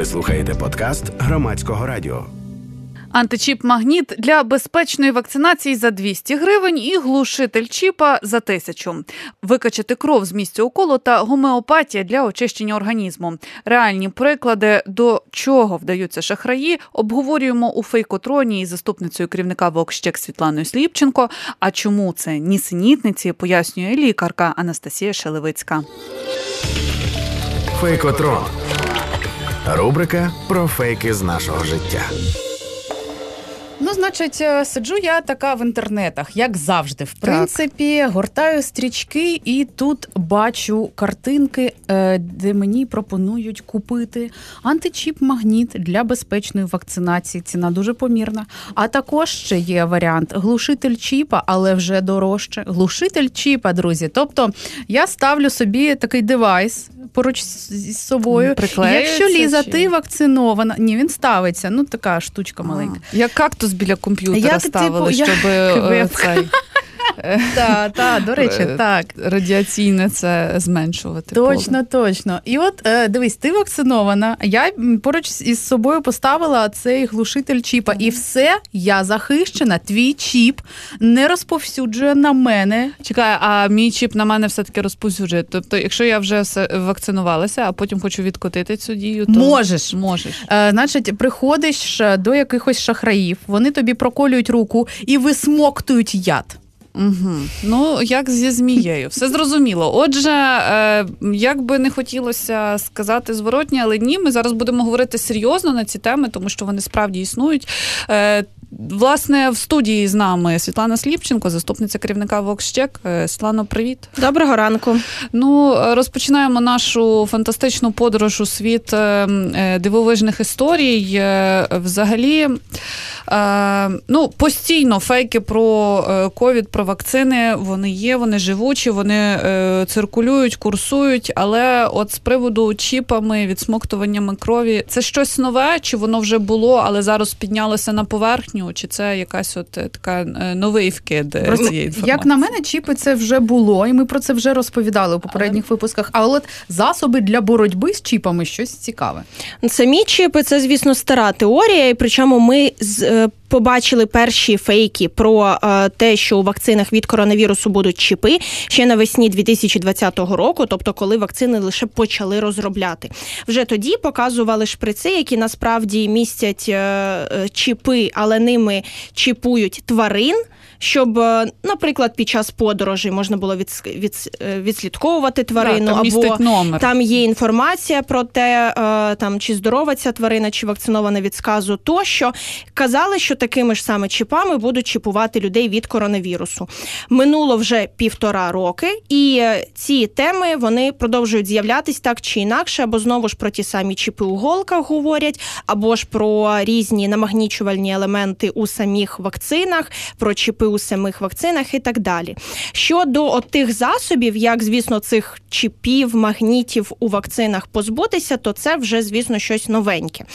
Ви слухаєте подкаст Громадського радіо. Античіп-магніт для безпечної вакцинації за 200 гривень і глушитель чіпа за 1000. Викачати кров з місця уколу та гомеопатія для очищення організму. Реальні приклади, до чого вдаються шахраї, обговорюємо у Фейкотроні із заступницею керівника ВОКщек Світланою Сліпченко. А чому це нісенітниці, пояснює лікарка Анастасія Шелевицька. Фейкотрон. Рубрика про фейки з нашого життя. Значить, сиджу я така в інтернетах, як завжди, в принципі, гортаю стрічки і тут бачу картинки, де мені пропонують купити античіп-магніт для безпечної вакцинації. Ціна дуже помірна. А також ще є варіант глушитель чіпа, але вже дорожче. Глушитель чіпа, друзі. Тобто я ставлю собі такий девайс поруч з собою. Якщо, Ліза, ти вакцинована... Ні, він ставиться. Така штучка маленька. Як кактус біля комп'ютера ставили, щоб цей... До речі, так. Радіаційне це зменшувати. Точно. І от, дивись, ти вакцинована, я поруч із собою поставила цей глушитель чіпа. І все, я захищена, твій чіп не розповсюджує на мене. Чекай, а мій чіп на мене все-таки розповсюджує? Тобто, якщо я вже вакцинувалася, а потім хочу відкотити цю дію, то... Можеш. Значить, приходиш до якихось шахраїв, вони тобі проколюють руку і висмоктують яд. Угу. Як зі змією. Все зрозуміло. Отже, як би не хотілося сказати зворотні, але ні, ми зараз будемо говорити серйозно на ці теми, тому що вони справді існують. Власне, в студії з нами Світлана Сліпченко, заступниця керівника ВОКщек. Світлано, привіт. Доброго ранку. Розпочинаємо нашу фантастичну подорож у світ дивовижних історій. Взагалі, постійно фейки про ковід, про вакцини, вони є, вони живучі, вони циркулюють, курсують, але от з приводу чіпами, відсмоктуваннями крові, це щось нове, чи воно вже було, але зараз піднялося на поверхню, чи це якась така новий вкид цієї інформації? Як на мене, чіпи це вже було, і ми про це вже розповідали у попередніх випусках, а от засоби для боротьби з чіпами щось цікаве. Самі чіпи – це, звісно, стара теорія, і причому ми побачили перші фейки про те, що у вакцинах від коронавірусу будуть чіпи ще навесні 2020 року, тобто коли вакцини лише почали розробляти. Вже тоді показували шприци, які насправді містять чіпи, але ними чіпують тварин, щоб, наприклад, під час подорожі можна було відслідковувати тварину, або там є інформація про те, чи здорова ця тварина, чи вакцинована від сказу тощо. Казали, що такими ж саме чіпами будуть чіпувати людей від коронавірусу. Минуло вже 1,5 роки, і ці теми, вони продовжують з'являтись так чи інакше, або знову ж про ті самі чіпи у голках говорять, або ж про різні намагнічувальні елементи у самих вакцинах, про чіпи у самих вакцинах і так далі. Щодо тих засобів, як, звісно, цих чіпів, магнітів у вакцинах позбутися, то це вже, звісно, щось новеньке.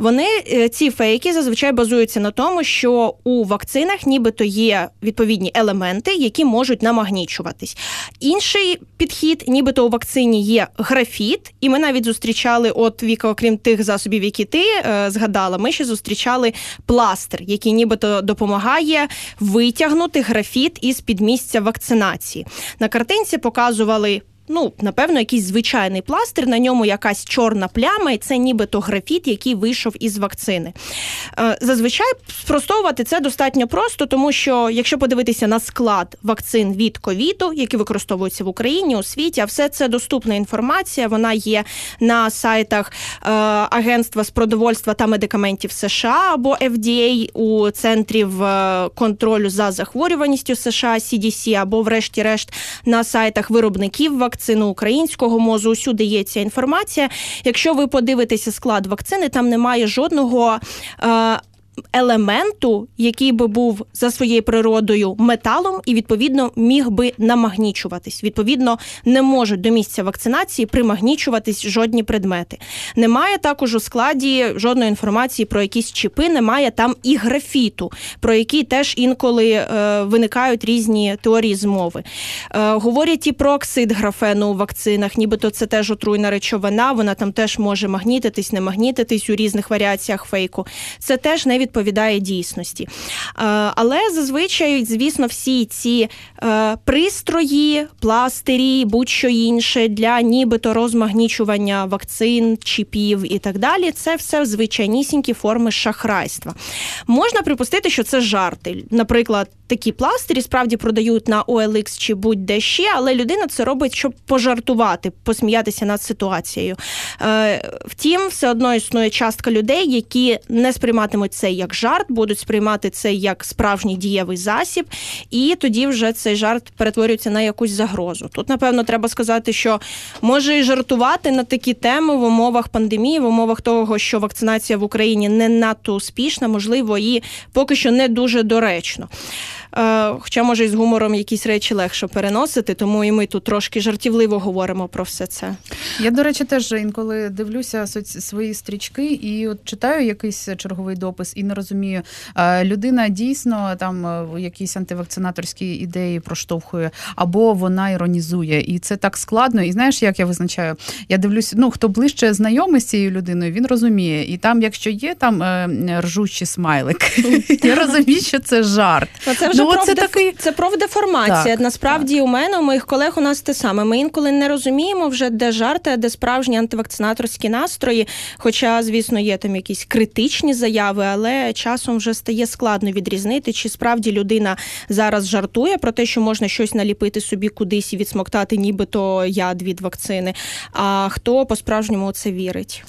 Ці фейки зазвичай базуються на тому, що у вакцинах нібито є відповідні елементи, які можуть намагнічуватись. Інший підхід, нібито у вакцині є графіт, і ми навіть зустрічали, Віка, окрім тих засобів, які ти згадала, ми ще зустрічали пластир, який нібито допомагає витягнути графіт із підмісця вакцинації. На картинці показували напевно, якийсь звичайний пластир, на ньому якась чорна пляма, і це нібито графіт, який вийшов із вакцини. Зазвичай спростовувати це достатньо просто, тому що, якщо подивитися на склад вакцин від ковіду, які використовуються в Україні, у світі, а все це доступна інформація, вона є на сайтах Агентства з продовольства та медикаментів США або FDA, у Центрів контролю за захворюваністю США, CDC, або врешті-решт на сайтах виробників вакцин, українського МОЗу, усюди є ця інформація. Якщо ви подивитеся склад вакцини, там немає жодного елементу, який би був за своєю природою металом і, відповідно, міг би намагнічуватись. Відповідно, не можуть до місця вакцинації примагнічуватись жодні предмети. Немає також у складі жодної інформації про якісь чіпи, немає там і графіту, про які теж інколи виникають різні теорії змови. Говорять і про оксид графену у вакцинах, нібито це теж отруйна речовина, вона там теж може магнітитись, не магнітитись у різних варіаціях фейку. Це теж не відповідає дійсності. Але зазвичай, звісно, всі ці пристрої, пластирі, будь-що інше для нібито розмагнічування вакцин, чіпів і так далі, це все звичайнісінькі форми шахрайства. Можна припустити, що це жарти. Наприклад, такі пластирі справді продають на OLX чи будь-де ще, але людина це робить, щоб пожартувати, посміятися над ситуацією. Втім, все одно існує частка людей, які не сприйматимуть це як жарт, будуть сприймати це як справжній дієвий засіб, і тоді вже цей жарт перетворюється на якусь загрозу. Тут, напевно, треба сказати, що може і жартувати на такі теми в умовах пандемії, в умовах того, що вакцинація в Україні не надто успішна, можливо, і поки що не дуже доречно. Хоча, може, і з гумором якісь речі легше переносити, тому і ми тут трошки жартівливо говоримо про все це. Я, до речі, теж інколи дивлюся свої стрічки і от читаю якийсь черговий допис і не розумію, людина дійсно там якісь антивакцинаторські ідеї проштовхує, або вона іронізує. І це так складно. І знаєш, як я визначаю? Я дивлюся, хто ближче знайомий з цією людиною, він розуміє. І там, якщо є там ржучі смайлики, я розумію, що це жарт. Це вже це профдеформація. Так, насправді так. У мене, у моїх колег у нас те саме. Ми інколи не розуміємо вже, де жарти, а де справжні антивакцинаторські настрої. Хоча, звісно, є там якісь критичні заяви, але часом вже стає складно відрізнити, чи справді людина зараз жартує про те, що можна щось наліпити собі кудись і відсмоктати нібито яд від вакцини, а хто по-справжньому у це вірить.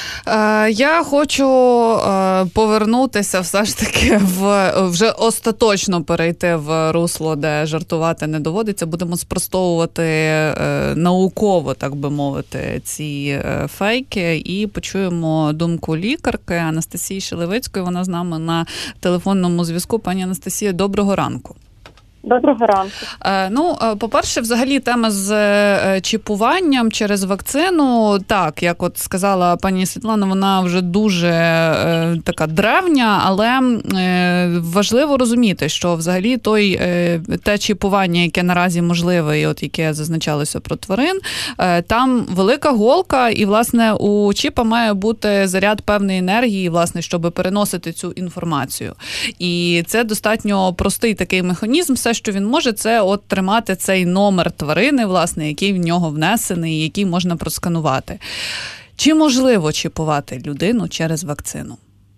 Я хочу повернутися все ж таки вже остаточно перейти в русло, де жартувати не доводиться. Будемо спростовувати науково, так би мовити, ці фейки і почуємо думку лікарки Анастасії Шелевицької. Вона з нами на телефонному зв'язку. Пані Анастасія, доброго ранку. Доброго ранку. По-перше, взагалі тема з чіпуванням через вакцину, так, як от сказала пані Світлана, вона вже дуже така древня, але важливо розуміти, що взагалі те чіпування, яке наразі можливе, і от яке зазначалося про тварин, там велика голка, і, власне, у чіпа має бути заряд певної енергії, власне, щоб переносити цю інформацію. І це достатньо простий такий механізм. Все, що він може, це от тримати цей номер тварини, власне, який в нього внесений, який можна просканувати. Чи можливо чіпувати людину через вакцину?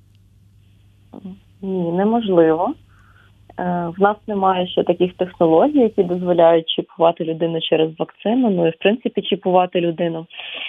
Ні, неможливо. В нас немає ще таких технологій, які дозволяють чіпувати людину через вакцину, ну і в принципі чіпувати людину.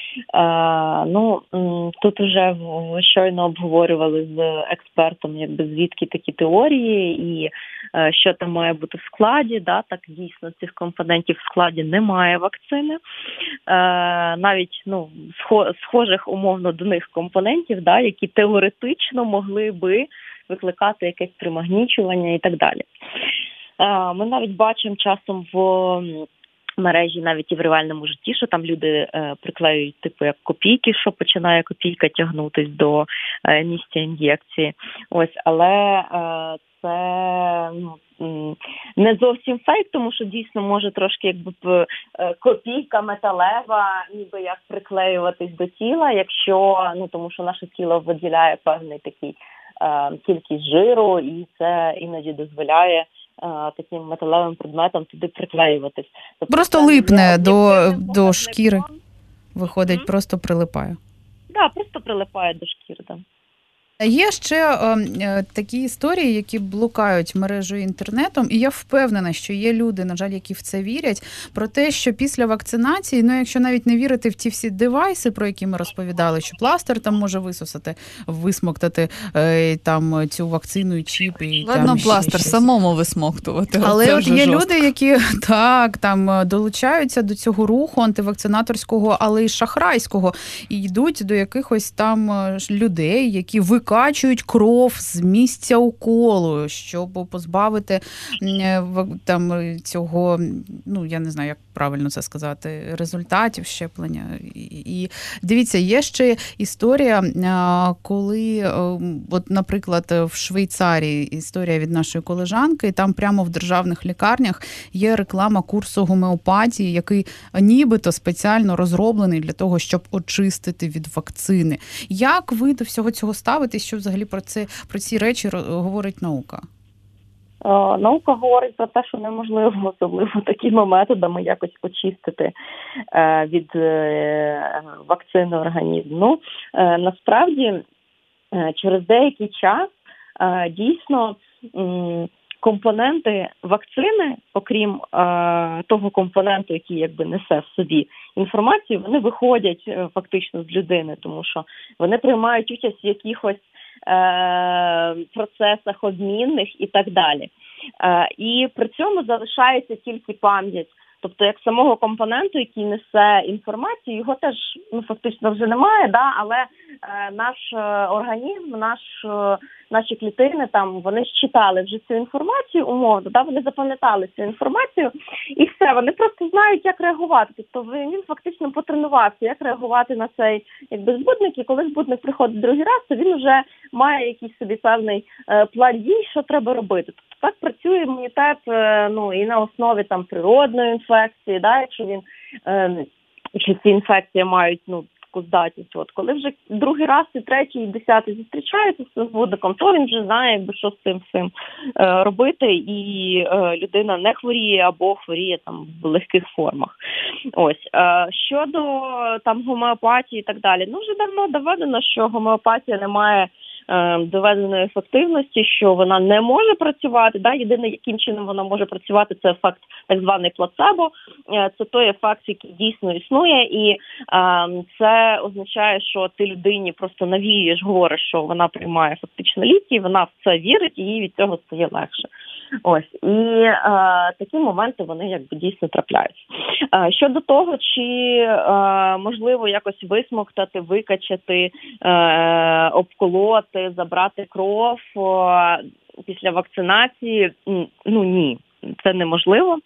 Тут вже щойно обговорювали з експертом, якби звідки такі теорії і що там має бути в складі. Да, так дійсно цих компонентів в складі немає вакцини. Навіть схожих умовно до них компонентів, да, які теоретично могли би викликати якесь примагнічування і так далі. Ми навіть бачимо часом в мережі, навіть і в реальному житті, що там люди приклеюють типу як копійки, що починає копійка тягнутись до місця ін'єкції. Ось, але це не зовсім фейк, тому що дійсно може трошки якби копійка металева ніби як приклеюватись до тіла, якщо, тому що наше тіло виділяє певний такий кількість жиру, і це іноді дозволяє таким металевим предметом туди приклеюватись. Тобто просто липне до шкіри, виходить, просто прилипає. Так, просто прилипає до шкіри, так. Є ще такі історії, які блукають мережею інтернетом, і я впевнена, що є люди, на жаль, які в це вірять, про те, що після вакцинації, якщо навіть не вірити в ті всі девайси, про які ми розповідали, що пластир там може висмоктати там цю вакцину і чіп. І ладно, пластир самому висмоктувати. Але от є люди, які там долучаються до цього руху антивакцинаторського, але й шахрайського, і йдуть до якихось там людей, які виказують викачують кров з місця уколу, щоб позбавити там цього, ну, я не знаю, як правильно це сказати, результатів щеплення. І дивіться, є ще історія, коли, от, наприклад, в Швейцарії історія від нашої колежанки, там прямо в державних лікарнях є реклама курсу гомеопатії, який нібито спеціально розроблений для того, щоб очистити від вакцини. Як ви до всього цього ставитесь, що взагалі про ці речі говорить наука? Наука говорить про те, що неможливо, особливо такими методами, якось очистити від вакцини організм. Ну, насправді, через деякий час дійсно компоненти вакцини, окрім того компоненту, який якби несе в собі інформацію, вони виходять фактично з людини, тому що вони приймають участь в якихось процесах обмінних і так далі. І при цьому залишається тільки пам'ять. Тобто, як самого компоненту, який несе інформацію, його теж фактично вже немає, да? Але наш організм, наші клітини, там, вони считали вже цю інформацію умовно, да? Вони запам'ятали цю інформацію, і все, вони просто знають, як реагувати. Тобто він фактично потренувався, як реагувати на цей якби збудник, і коли збудник приходить другий раз, то він вже має якийсь собі певний план дій, що треба робити. Тобто так працює імунітет, ну, і на основі там природної інфекції, да, якщо він чи ці інфекції мають, ну, таку здатність. От коли вже другий раз, і третій, і 10-й зустрічаються з збудником, то він вже знає, якби що з цим всім робити, і людина не хворіє або хворіє там в легких формах. Ось щодо там гомеопатії і так далі, ну вже давно доведено, що гомеопатія не має доведеної ефективності, що вона не може працювати. Да? Єдине, яким чином вона може працювати, це ефект так званий плацебо. Це той ефект, який дійсно існує, і це означає, що ти людині просто навіюєш, говориш, що вона приймає фактично ліки, вона в це вірить, і їй від цього стає легше. Ось. І такі моменти, вони якби дійсно трапляються. Щодо того, чи можливо якось висмоктати, викачати, обколоти, забрати кров після вакцинації, ну ні. Це неможливо,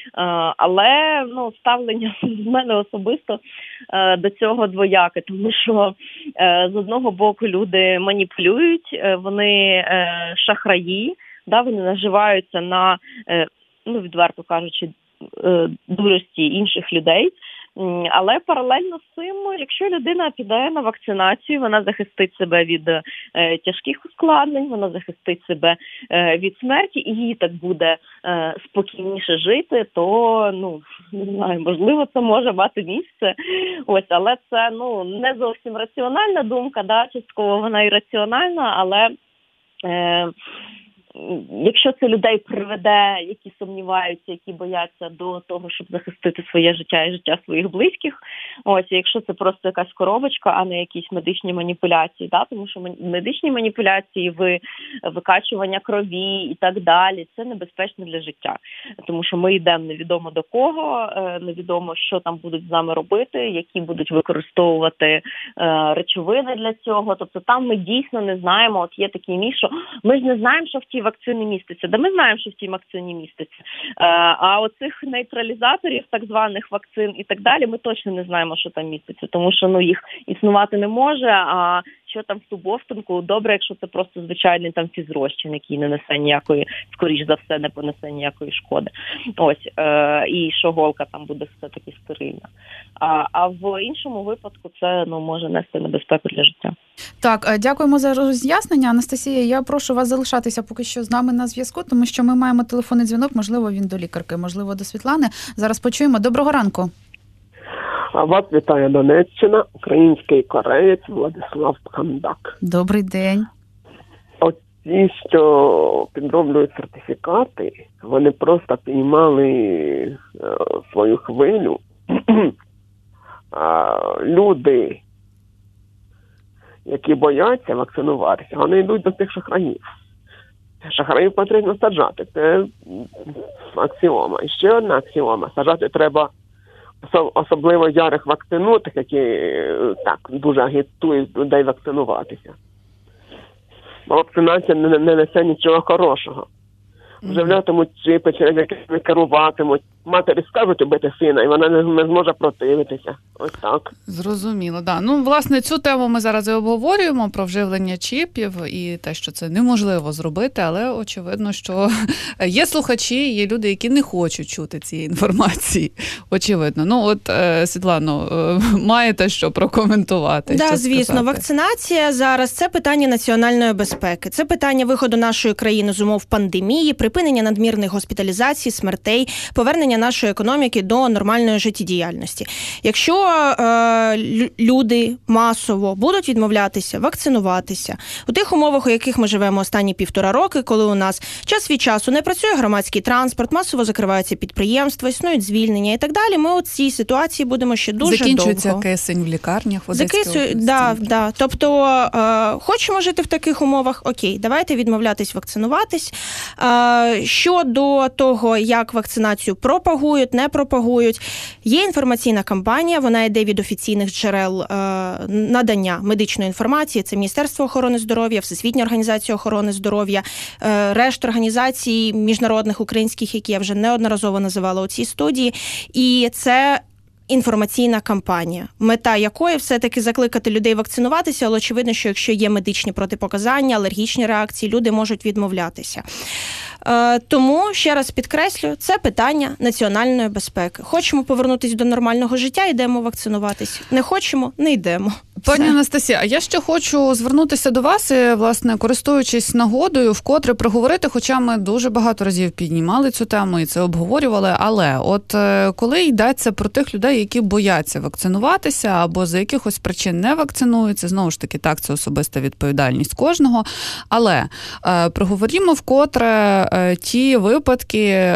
але ну, ставлення з мене особисто до цього двояке, тому що з одного боку люди маніпулюють, вони шахраї, да, вони наживаються на, ну, відверто кажучи, дурості інших людей. Але паралельно з цим, якщо людина піде на вакцинацію, вона захистить себе від тяжких ускладнень, вона захистить себе від смерті, і їй так буде спокійніше жити, то, ну, не знаю, можливо, це може мати місце. Ось, але це, ну, не зовсім раціональна думка, да, частково вона і раціональна, але якщо це людей приведе, які сумніваються, які бояться до того, щоб захистити своє життя і життя своїх близьких, ось, якщо це просто якась коробочка, а не якісь медичні маніпуляції, да, тому що медичні маніпуляції, викачування крові і так далі, це небезпечно для життя, тому що ми йдемо невідомо до кого, невідомо, що там будуть з нами робити, які будуть використовувати речовини для цього, тобто там ми дійсно не знаємо, от є такий міф, що ми ж не знаємо, що в тій вакцині міститься. Да ми знаємо, що в тій вакцині міститься. А оцих нейтралізаторів, так званих вакцин і так далі, ми точно не знаємо, що там міститься, тому що, ну, їх існувати не може, а що там в субовтинку, добре, якщо це просто звичайний там фізрозчин, який не несе ніякої, скоріш за все, не понесе ніякої шкоди. Ось, і що голка там буде все-таки стерильна. А в іншому випадку це, ну, може нести небезпеку для життя. Так, дякуємо за роз'яснення. Анастасія, я прошу вас залишатися поки що з нами на зв'язку, тому що ми маємо телефонний дзвінок, можливо, він до лікарки, можливо, до Світлани. Зараз почуємо. Доброго ранку. Вас вітає Донеччина, український кореєць Владислав Пхандак. Добрий день. Ті, що підроблюють сертифікати, вони просто піймали свою хвилю. Люди, які бояться вакцинуватися, вони йдуть до тих шахраїв. Шахраїв потрібно саджати. Це аксіома. І ще одна аксіома. Саджати треба особливо ярих вакцинутих, які так дуже агітують людей вакцинуватися. бо вакцинація не несе нічого хорошого. Вживлятимуть чіпи, через якими керуватимуть. Матері скажуть убити сина, і вона не зможе противитися. Ось так. Зрозуміло, да. Ну, власне, цю тему ми зараз і обговорюємо, про вживлення чіпів і те, що це неможливо зробити, але очевидно, що є слухачі, є люди, які не хочуть чути цієї інформації. Очевидно. Ну, от, Світлано, маєте що прокоментувати? Да, що звісно, сказати? вакцинація зараз – це питання національної безпеки. Це питання виходу нашої країни з умов пандемії, припинення надмірних госпіталізацій, смертей, повернення нашої економіки до нормальної життєдіяльності. Якщо люди масово будуть відмовлятися, вакцинуватися, у тих умовах, у яких ми живемо останні 1,5 роки, коли у нас час від часу не працює громадський транспорт, масово закриваються підприємства, існують звільнення і так далі, ми у цій ситуації будемо ще дуже Закінчується довго. кисень в лікарнях в Одеській області. Да. Тобто, хочемо жити в таких умовах, окей, давайте відмовлятись вакцинуватись. Щодо того, як вакцинацію пропагують, не пропагують, є інформаційна кампанія, вона йде від офіційних джерел надання медичної інформації, це Міністерство охорони здоров'я, Всесвітня організація охорони здоров'я, решта організацій міжнародних, українських, які я вже неодноразово називала у цій студії, і це інформаційна кампанія, мета якої все-таки закликати людей вакцинуватися, але очевидно, що якщо є медичні протипоказання, алергічні реакції, люди можуть відмовлятися. Тому, ще раз підкреслю, це питання національної безпеки. Хочемо повернутися до нормального життя, йдемо вакцинуватись. Не хочемо, не йдемо. Пані Анастасія, а я ще хочу звернутися до вас і, власне, користуючись нагодою, вкотре проговорити, хоча ми дуже багато разів піднімали цю тему і це обговорювали, але от коли йдеться про тих людей, які бояться вакцинуватися або за якихось причин не вакцинуються, знову ж таки, так, це особиста відповідальність кожного, але проговоримо вкотре ті випадки,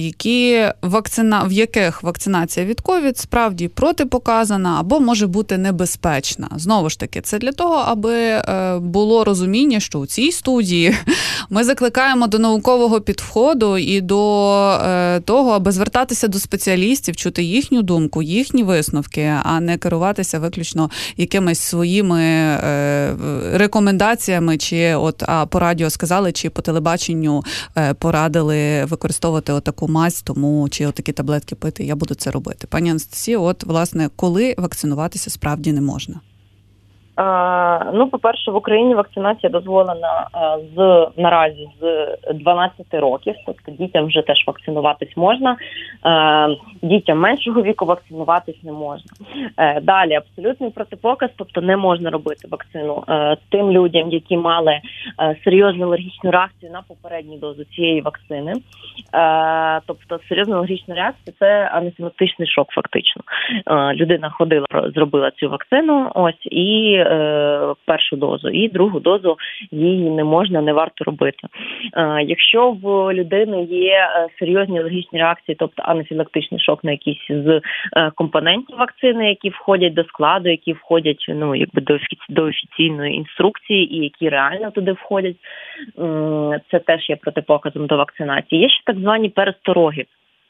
в яких вакцинація від ковід справді протипоказана або може бути небезпечна. Знову ж таки, це для того, аби було розуміння, що у цій студії ми закликаємо до наукового підходу і до того, аби звертатися до спеціалістів, чути їхню думку, їхні висновки, а не керуватися виключно якимись своїми рекомендаціями, чи по радіо сказали, чи по телебаченню порадили використовувати отаку мазь, тому чи отакі таблетки пити, я буду це робити. Пані Анастасія, власне, коли вакцинуватися справді не можна? По-перше, в Україні вакцинація дозволена наразі з 12 років, тобто дітям вже теж вакцинуватись можна, дітям меншого віку вакцинуватись не можна. Далі, абсолютний протипоказ, тобто не можна робити вакцину тим людям, які мали серйозну алергічну реакцію на попередню дозу цієї вакцини. Тобто серйозна алергічна реакція – це анафілактичний шок фактично. Людина ходила, зробила цю вакцину, і першу дозу, і другу дозу її не можна, не варто робити. Якщо в людини є серйозні алергічні реакції, тобто анафілактичний шок на якісь з компонентів вакцини, які входять до складу, які входять до офіційної інструкції і які реально туди входять, це теж є протипоказом до вакцинації. Є ще так звані перестороги.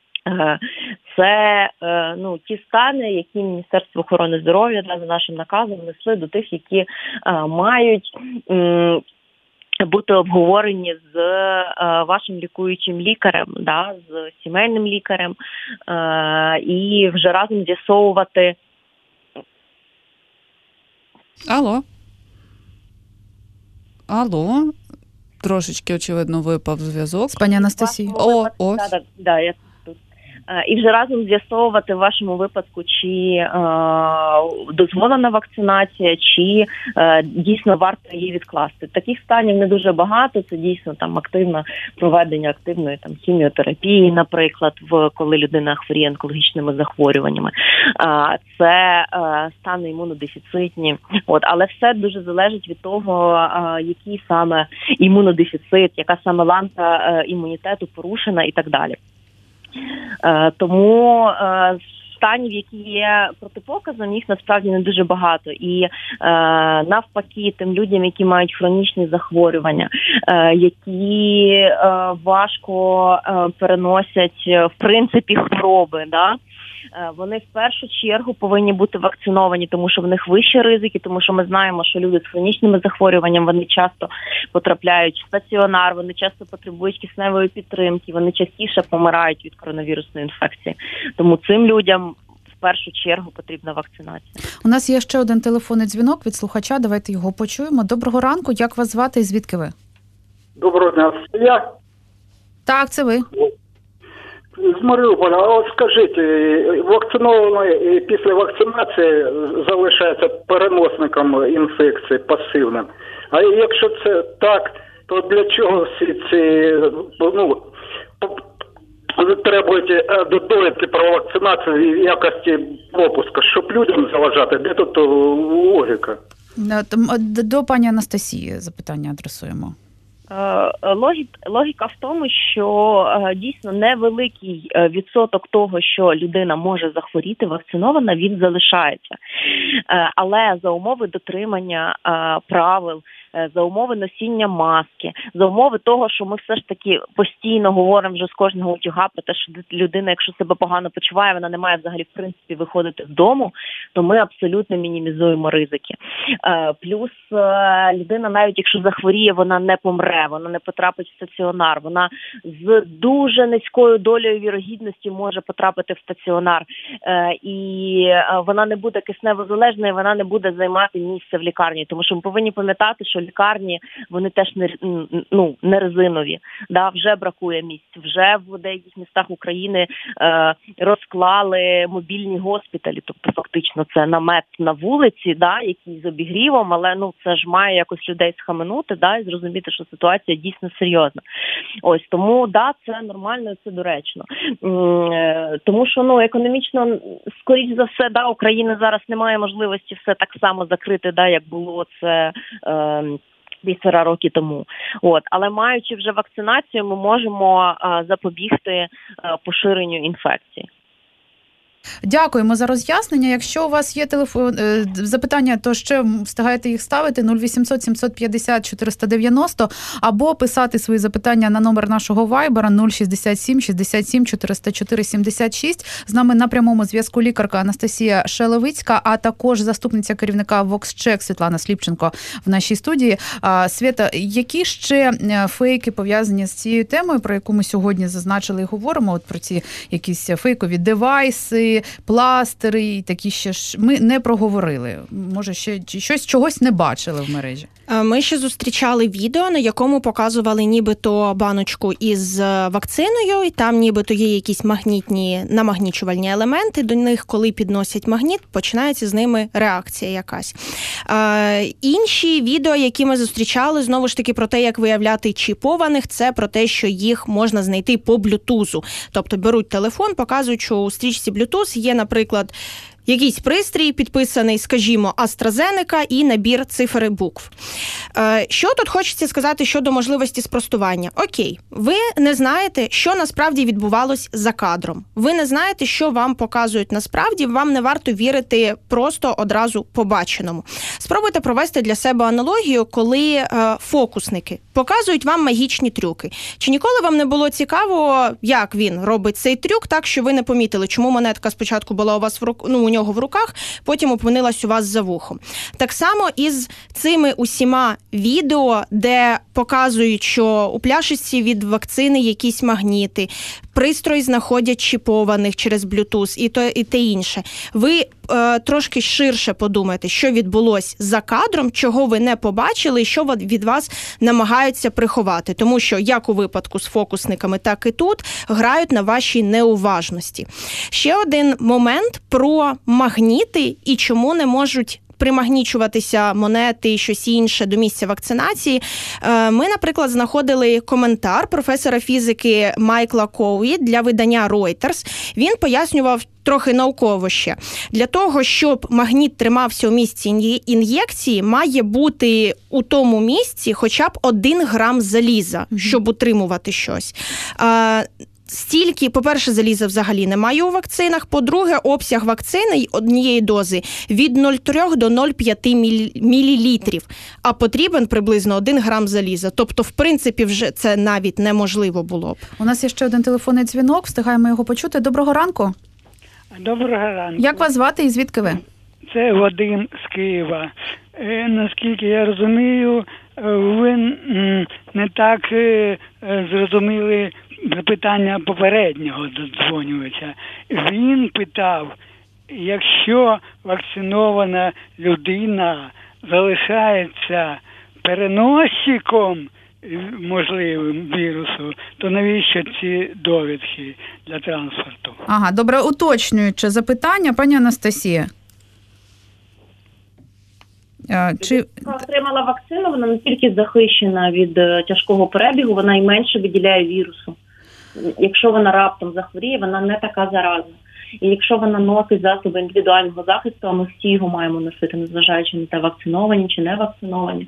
Це ті стани, які Міністерство охорони здоров'я за нашим наказом несли до тих, які мають бути обговорені з вашим лікуючим лікарем, з сімейним лікарем, і вже разом з'ясовувати. Алло. Трошечки, очевидно, випав зв'язок. З пані Анастасією. Я тут. І вже разом з'ясовувати в вашому випадку, чи дозволена вакцинація, чи дійсно варто її відкласти. Таких станів не дуже багато, це дійсно активне проведення активної хіміотерапії, наприклад, коли людина хворіє онкологічними захворюваннями. Це стани імунодефіцитні. Але все дуже залежить від того, який саме імунодефіцит, яка саме ланка імунітету порушена і так далі. Тому станів, які є протипоказом, їх насправді не дуже багато. І навпаки, тим людям, які мають хронічні захворювання, які важко переносять, в принципі, хвороби, вони в першу чергу повинні бути вакциновані, тому що в них вищі ризики, тому що ми знаємо, що люди з хронічними захворюваннями, вони часто потрапляють в стаціонар, вони часто потребують кисневої підтримки, вони частіше помирають від коронавірусної інфекції. Тому цим людям в першу чергу потрібна вакцинація. У нас є ще один телефонний дзвінок від слухача, давайте його почуємо. Доброго ранку, як вас звати і звідки ви? Доброго дня, я Так, це ви. з Маріуполя. А от скажіть, вакцинований після вакцинації залишається переносником інфекції пасивним. А якщо це так, то для чого всі ці требують довідки про вакцинацію в якості пропуска, щоб людям заважати? Де тут логіка? До пані Анастасії запитання адресуємо. Логіка в тому, що дійсно невеликий відсоток того, що людина може захворіти, вакцинована, він залишається. Але за умови дотримання правил, за умови носіння маски, за умови того, що ми все ж таки постійно говоримо вже з кожного утюга про те, що людина, якщо себе погано почуває, вона не має взагалі в принципі виходити з дому, то ми абсолютно мінімізуємо ризики. Плюс людина, навіть якщо захворіє, вона не помре, вона не потрапить в стаціонар, вона з дуже низькою долею вірогідності може потрапити в стаціонар, і вона не буде кисневозалежною, вона не буде займати місце в лікарні, тому що ми повинні пам'ятати, що лікарні, вони теж не резинові, да, вже бракує місць, вже в деяких містах України розклали мобільні госпіталі, тобто фактично це намет на вулиці, да, який з обігрівом, але це ж має якось людей схаменути, да, і зрозуміти, що ситуація дійсно серйозна. Ось, тому, да, це нормально і це доречно. Тому що, економічно, скоріш за все, да, Україна зараз не має можливості все так само закрити, да, як було це 1,5 роки тому. Але маючи вже вакцинацію, ми можемо запобігти поширенню інфекції. Дякуємо за роз'яснення. Якщо у вас є запитання, то ще встигаєте їх ставити 0800 750 490 або писати свої запитання на номер нашого вайбера 067 67 404 76. З нами на прямому зв'язку лікарка Анастасія Шеловицька, а також заступниця керівника VoxCheck Світлана Сліпченко в нашій студії. Свята, які ще фейки пов'язані з цією темою, про яку ми сьогодні зазначили і говоримо, про ці якісь фейкові девайси, пластири і такі ще ж ми не проговорили. Може, ще чогось не бачили в мережі? Ми ще зустрічали відео, на якому показували нібито баночку із вакциною, і там нібито є якісь намагнічувальні елементи. До них, коли підносять магніт, починається з ними реакція якась. Інші відео, які ми зустрічали, знову ж таки про те, як виявляти чіпованих, це про те, що їх можна знайти по блютузу. Тобто беруть телефон, показують, що у стрічці Bluetooth є, наприклад, якийсь пристрій, підписаний, скажімо, AstraZeneca і набір цифр і букв. Що тут хочеться сказати щодо можливості спростування? Окей, ви не знаєте, що насправді відбувалось за кадром. Ви не знаєте, що вам показують насправді, вам не варто вірити просто одразу побаченому. Спробуйте провести для себе аналогію, коли фокусники показують вам магічні трюки. Чи ніколи вам не було цікаво, як він робить цей трюк так, що ви не помітили, чому монетка спочатку була у вас у нього в руках, потім опинилась у вас за вухом. Так само і з цими усіма відео, де показують, що у пляшечці від вакцини якісь магніти, пристрої знаходять чіпованих через Bluetooth і те інше. Ви трошки ширше подумайте, що відбулось за кадром, чого ви не побачили і що від вас намагаються приховати. Тому що, як у випадку з фокусниками, так і тут, грають на вашій неуважності. Ще один момент про магніти і чому не можуть примагнічуватися монети і щось інше до місця вакцинації. Ми, наприклад, знаходили коментар професора фізики Майкла Коуї для видання Reuters. Він пояснював трохи науково ще. Для того, щоб магніт тримався у місці ін'єкції, має бути у тому місці хоча б 1 грам заліза, щоб утримувати щось. Стільки, по-перше, заліза взагалі немає у вакцинах, по-друге, обсяг вакцини однієї дози від 0,3 до 0,5 мілілітрів, а потрібен приблизно 1 грам заліза. Тобто, в принципі, вже це навіть неможливо було б. У нас є ще один телефонний дзвінок, встигаємо його почути. Доброго ранку. Доброго ранку. Як вас звати і звідки ви? Це Вадим з Києва. Наскільки я розумію, ви не так зрозуміли запитання попереднього додзвонювача. Він питав, якщо вакцинована людина залишається переносчиком можливим вірусу, то навіщо ці довідки для транспорту? Ага, добре, уточнююче запитання, пані Анастасія. Чи отримала вакцину, вона настільки захищена від тяжкого перебігу, вона й менше виділяє вірусу. Якщо вона раптом захворіє, вона не така заразна. І якщо вона носить засоби індивідуального захисту, а ми всі його маємо носити, незважаючи на те, вакциновані чи не вакциновані,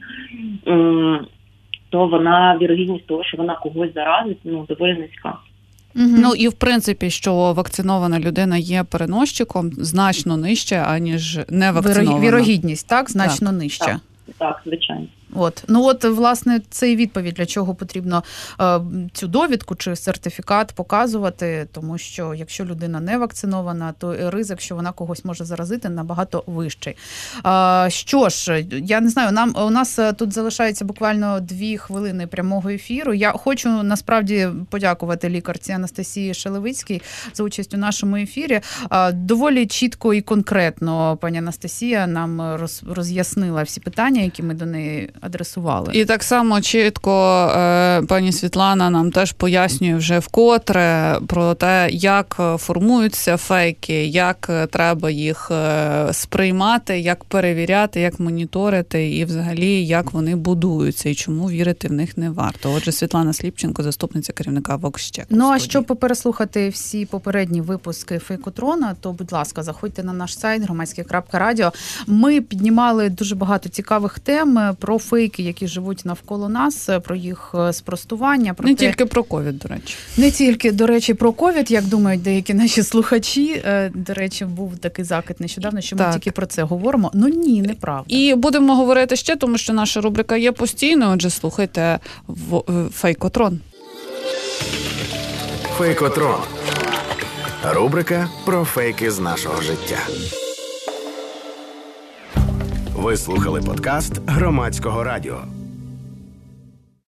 то вона, вірогідність того, що вона когось заразить, доволі низька. Ну і в принципі, що вакцинована людина є переносчиком, значно нижче, аніж не вакцинована. Вірогідність, так? Значно нижче. Так, звичайно. От, власне, це і відповідь, для чого потрібно цю довідку чи сертифікат показувати, тому що якщо людина не вакцинована, то ризик, що вона когось може заразити, набагато вищий. Що ж, я не знаю, у нас тут залишається буквально 2 хвилини прямого ефіру. Я хочу, насправді, подякувати лікарці Анастасії Шелевицькій за участь у нашому ефірі. Доволі чітко і конкретно пані Анастасія нам роз'яснила всі питання, які ми до неї адресували. І так само чітко пані Світлана нам теж пояснює вже вкотре про те, як формуються фейки, як треба їх сприймати, як перевіряти, як моніторити і взагалі як вони будуються і чому вірити в них не варто. Отже, Світлана Сліпченко, заступниця керівника Vox-Check. Ну, а щоб переслухати всі попередні випуски Фейкотрона, то, будь ласка, заходьте на наш сайт громадське.радіо. Ми піднімали дуже багато цікавих тем про фейки, які живуть навколо нас, про їх спростування. Про не тільки про ковід, до речі. Не тільки, до речі, про ковід, як думають деякі наші слухачі. До речі, був такий закид нещодавно, що ми тільки про це говоримо. Ну ні, неправда. І будемо говорити ще, тому що наша рубрика є постійною, отже, слухайте Фейкотрон. Фейкотрон. Рубрика про фейки з нашого життя. Ви слухали подкаст Громадського радіо.